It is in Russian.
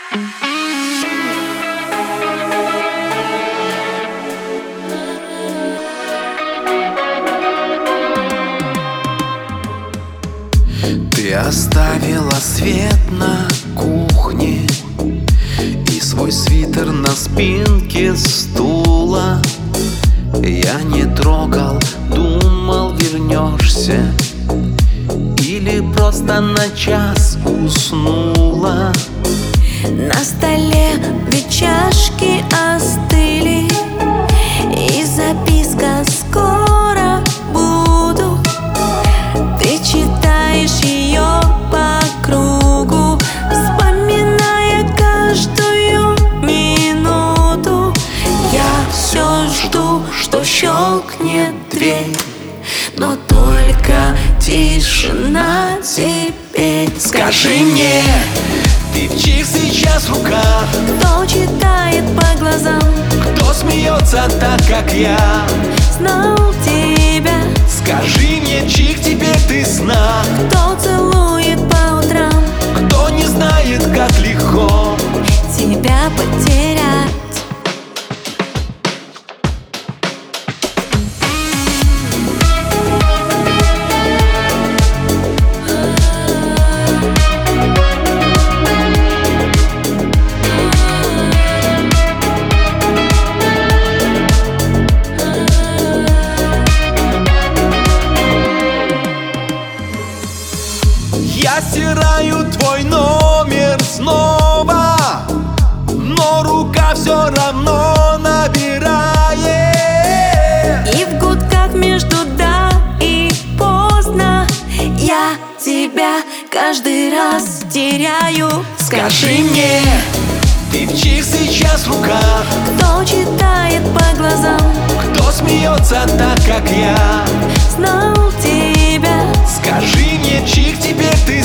Ты оставила свет на кухне и свой свитер на спинке стула. Я не трогал, думал, вернешься или просто на час уснула. На столе две чашки остыли, и записка «Скоро буду». Ты читаешь ее по кругу, вспоминая каждую минуту. Я все жду, что щелкнет дверь, но только тишина теперь. Скажи мне, ты в чьих сейчас руках? Кто читает по глазам? Кто смеется так, как я? Знал тебя. Скажи мне, чьих теперь ты снах? Кто целует по утрам? Кто не знает, как легко тебя потерять? Я стираю твой номер снова, но рука все равно набирает. И в гудках между «да» и «поздно» я тебя каждый раз теряю. Скажи мне, ты в чьих сейчас руках? Кто читает по глазам? Кто смеется так, как я? Знал тебя. Скажи мне, чьих теперь ты